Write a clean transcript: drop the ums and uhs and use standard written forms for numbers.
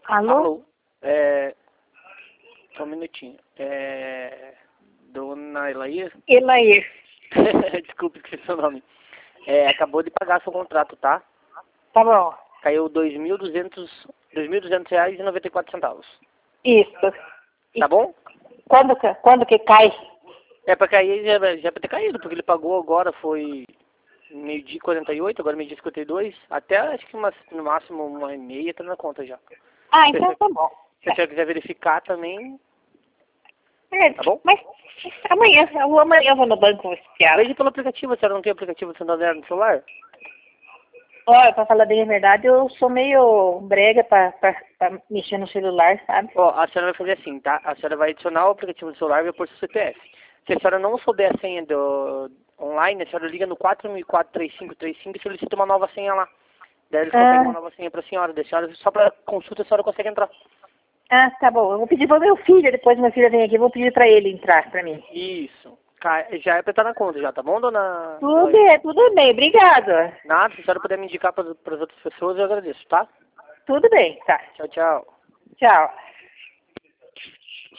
Alô? Alô? Só um minutinho. Dona Elair? Elair. Desculpe, esqueci seu nome. Acabou de pagar seu contrato, tá? Tá bom. Caiu R$ 2.200,94. Isso. Tá bom? Quando que cai? É pra cair, já pra ter caído, porque ele pagou agora, foi meio-dia e 48, agora meio-dia e 52. Até acho que no máximo 1h30 tá na conta já. Ah, então tá bom. Se a senhora quiser verificar também, tá bom? Mas amanhã eu vou no banco espiar. Veja pelo aplicativo, a senhora não tem aplicativo do Santander no celular? Olha, pra falar bem a verdade, eu sou meio brega pra mexer no celular, sabe? Ó, a senhora vai fazer assim, tá? A senhora vai adicionar o aplicativo do celular e vai pôr seu CPF. Se a senhora não souber a senha do online, a senhora liga no 4004-3535 e solicita uma nova senha lá. Daí eles conseguem uma nova senha pra senhora. Daí a senhora, só pra consulta, a senhora consegue entrar. Ah, tá bom. Eu vou pedir pro meu filho, depois meu filho vem aqui, eu vou pedir pra ele entrar pra mim. Isso. Já é pra estar na conta já, tá bom, dona? Tudo bem, obrigado. Nada, se a senhora puder me indicar para as outras pessoas, eu agradeço, tá? Tudo bem, tá. Tchau, tchau. Tchau.